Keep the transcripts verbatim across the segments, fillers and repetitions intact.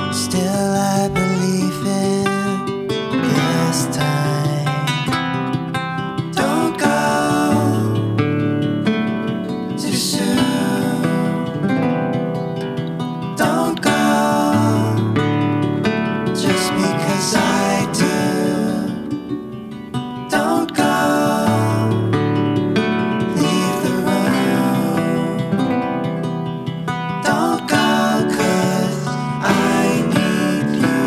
Still I believe in this time. Don't go too soon. Don't go just because I do. Don't go, leave the room. Don't go 'cause I need you.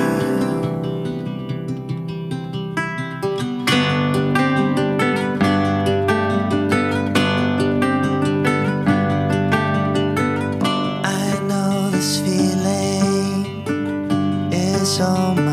I know this feeling is all mine.